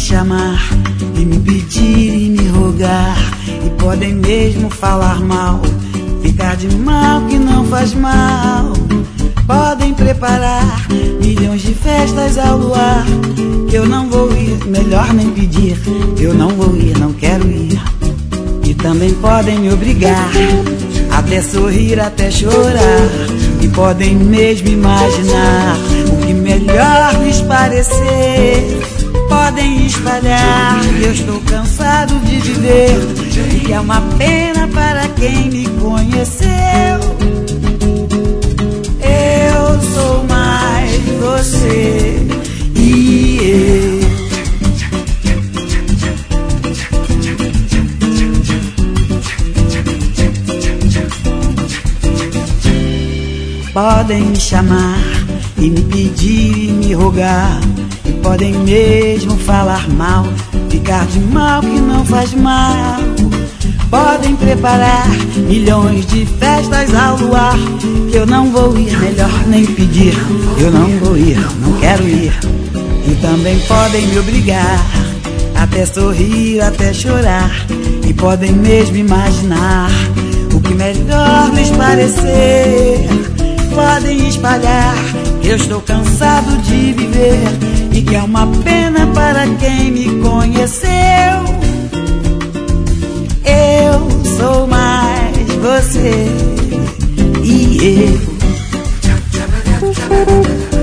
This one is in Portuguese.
chamar e me pedir e me rogar, e podem mesmo falar mal, ficar de mal que não faz mal. Podem preparar milhões de festas ao luar, que eu não vou ir, melhor nem pedir. Eu não vou ir, não quero ir. E também podem me obrigar, até sorrir, até chorar, e podem mesmo imaginar o que melhor lhes parecer. Podem espalhar que eu estou cansado de viver, e que é uma pena para quem me conheceu. Eu sou mais você e eu. Podem me chamar e me pedir e me rogar, e podem mesmo falar mal, ficar de mal que não faz mal. Podem preparar milhões de festas ao luar, que eu não vou ir, melhor nem pedir. Eu não vou ir, não quero ir. E também podem me obrigar, até sorrir, até chorar, e podem mesmo imaginar o que melhor lhes parecer. Podem espalhar que eu estou cansado de viver, e que é uma pena para quem me conheceu. Eu sou mais você e eu.